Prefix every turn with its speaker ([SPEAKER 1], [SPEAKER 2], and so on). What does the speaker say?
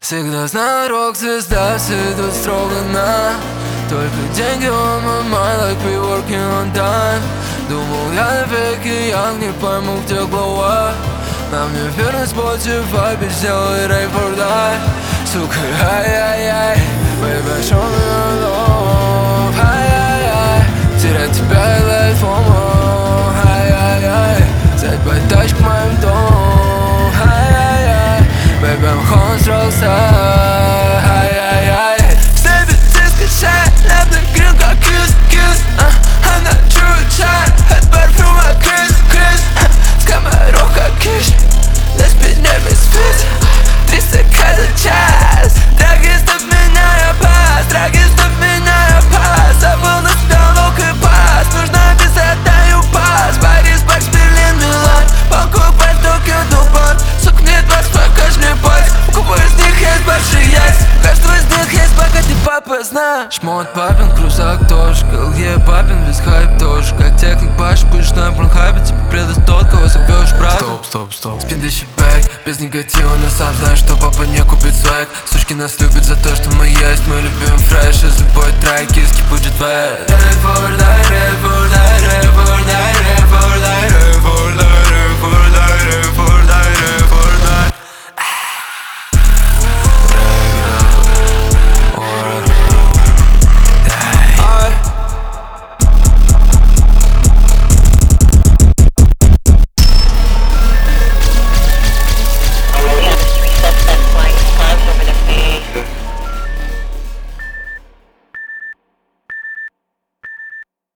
[SPEAKER 1] Всегда знаю, рок-звезда, все идут строго на только деньги on my mind, like we working on time. Думал я навеки, я не пойму, где глава. Нам не верный Spotify, ведь сделай rave or die. Сука, ай-яй-яй, baby, show me your love. Ай-яй-яй, терять тебя и лет FOMO. Ай-яй-яй, взять тачку к моим дому. Ай-яй-яй, baby, I'm home, stroke side. Ай-яй-яй, в себе ты скачай, лепный грин как кис-кис. Она чует чай, от парфюма Крис-Крис. Скоморох как киш, лишь перед ними спит. 300 к за час. Драги, стоп меня, я пас. Драги, стоп меня, я пас. Забыл на себя лук и пас. Нужно писать, даю пас. Париж, Париж, Берлин, Милан. Покупать Токио, Дубай. Сука, мне 20, покажи мне пальц. У кого из них есть большие яйца. У каждого из них есть богатый папа, знаешь. Шмот папин, крузак тоже. Колге папин, весь хайп тоже. Как техник Паш, будешь на бронхайпе. Тебе предаст тот, кого зовешь брат. Стоп. Спиндящий бэк, без негатива, но сам знаешь, что папа не купит свайк. Сучки нас любят за то, что мы есть. Мы любим фреш, из любой трек, киски будет вэт. Rave or die, rave or die, rave or die, rave or die, rave or